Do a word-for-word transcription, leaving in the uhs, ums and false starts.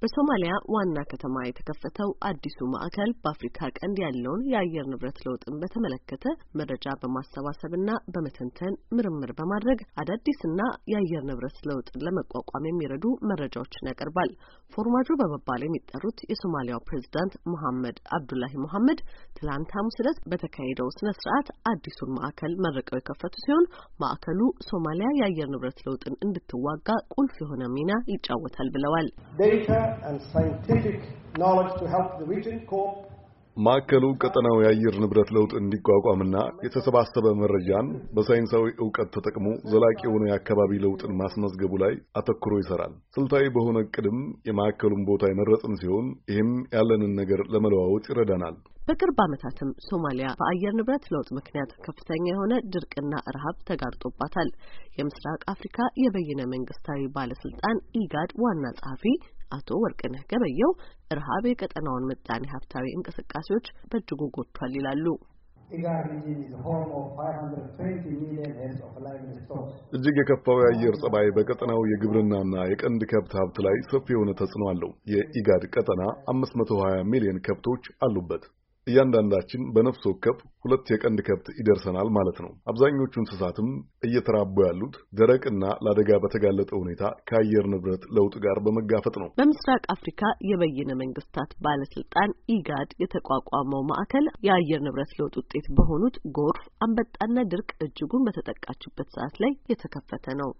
በሶማሊያ ዋና ከተማ የተከፈተው አዲሱ ማዕከል በአፍሪካ ቀንድ ያለውን የአየር ንብረት ለውጥን በተመለከተ መረጃ በማሰባሰብና በመተንተን ምርምር በማድረግ አዳዲስና የአየር ንብረት ለውጥን ለመቋቋም የሚረዱ መረጃዎችን ያቀርባል። ፎርማጆ በመባል የሚጠሩት የሶማሊያው ፕሬዝዳንት መሐመድ አብዱላሂ መሐመድ ትላንት ሐሙስ ዕለት በተካሄደው ስነ ስርዓት አዲሱን ማዕከል መርቀው የከፈቱ ሲሆን ማዕከሉ ሶማሊያ የአየር ንብረት ለውጥን እንድትዋጋ ቁልፍ የሆነ ሚና ይጫወታል ብለዋል። and scientific knowledge to help the region cope ማዕከሉ ቀጠናው የአየር ንብረት ለውጥ እንዲቋቋምና የተሰባሰበ መረጃን በሳይንሳዊ ዕውቀት ተጠቅሞ ዘላቂ የሆነ የአካባቢ ለውጥን ማስመዝገቡ ላይ አተኩሮ ይሰራል። ስልታዊ በሆነ ቅድም የማዕከሉን ቦታ የመረጥን ሲሆን ይህም ያለንን ነገር ለመለዋወጥ ይረዳናል። በቅርብ ዓመታትም ሶማሊያ በአየር ንብረት ለውጥ ምክንያት ከፍተኛ የሆነ ድርቅና ረሃብ ተጋርጦባታል። የምስራቅ አፍሪካ የበይነ መንግስታዊ ባለስልጣን ኢጋድ ዋና ጸሐፊ አቶ ወርቅነህ ገበየው ረሃብ የቀጠናውን ምጣኔ ሀብታዊ እንቅስቃሴዎች በእጅጉ ጎድቷል ይላሉ። እጅግ የከፋው የአየር ጸባይ በቀጠናው የግብርናና የቀንድ ከብት ሀብት ላይ ሰፊ የሆነ ተጽዕኖ አለው። የኢጋድ ቀጠና አምስት መቶ ሀያ ሚሊዮን ከብቶች አሉበት። እያንዳንዳችን በነፍስ ወከፍ ሁለት የቀንድ ከብት ይደርሰናል ማለት ነው። አብዛኞቹ እንስሳትም እየተራቡ ያሉት ደረቅና ለአደጋ በተጋለጠ ሁኔታ ከአየር ንብረት ለውጥ ጋር በመጋፈጥ ነው። በምስራቅ አፍሪካ የበይነ መንግስታት ባለስልጣን ኢጋድ የተቋቋመው ማዕከል የአየር ንብረት ለውጥ ውጤት በሆኑት ጎርፍ፣ አንበጣና ድርቅ እጅጉን በተጠቃችበት ሰዓት ላይ የተከፈተ ነው።